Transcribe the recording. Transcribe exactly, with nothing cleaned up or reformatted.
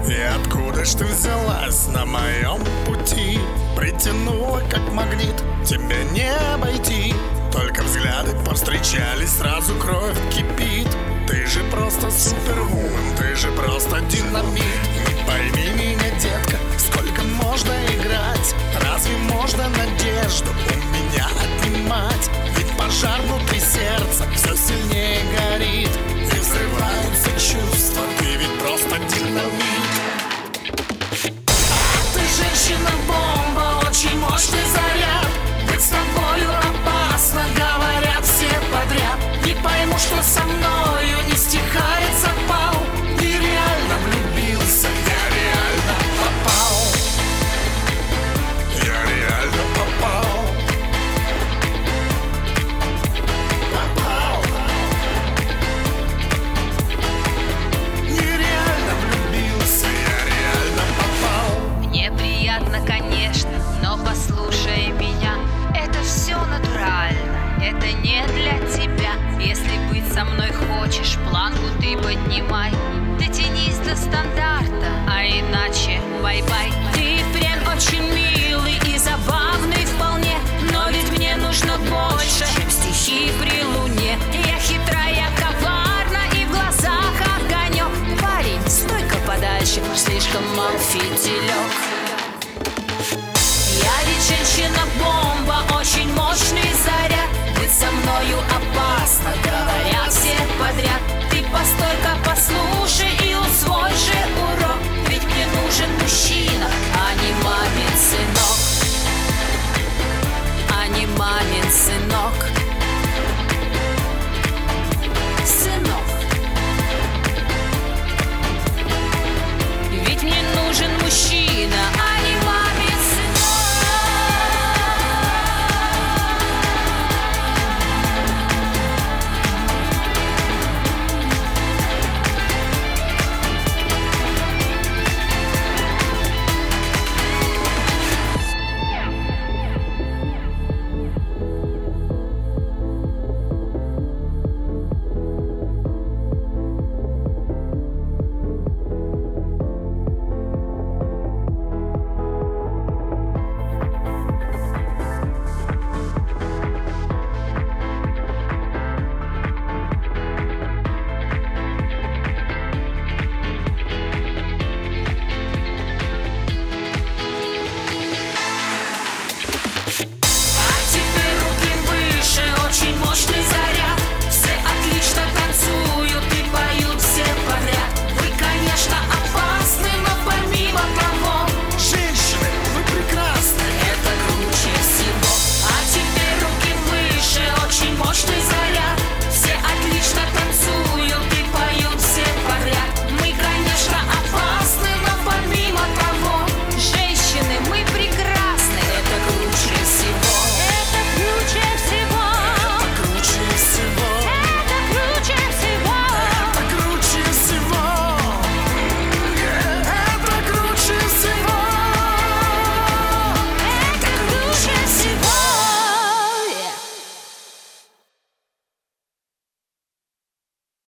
И откуда ж ты взялась на моем пути? Притянула как магнит, тебя не обойти. Только взгляды повстречались, сразу кровь кипит. Ты же просто супервумен, ты же просто динамит. Пойми меня, детка, сколько можно играть? Разве можно надежду у меня отнимать? Ведь пожар внутри сердца все сильнее горит. И взрываются чувства, ты ведь просто динамит. А ты женщина-бомба, очень мощный заряд. Быть с тобою опасно, говорят все подряд. Не пойму, что со мною не стихает запал. Нереально влюбился, я реально попал. Я реально попал. Попал. Нереально влюбился, я реально попал. Мне приятно, конечно, но послушай меня. Это все натурально, это не для тебя. Если быть со мной хочешь, планку ты поднимай. Дотянись до стандарта, а иначе бай-бай. Ты впрямь очень милый и забавный вполне. Но ведь мне нужно больше, чем стихи при луне. Я хитрая, коварна и в глазах огонек. Парень, стой-ка подальше, слишком мал фитилек. Я ведь женщина-бомба, очень мощный заряд. Быть со мною опасно, говорят все подряд. Ты постой-ка, послушай.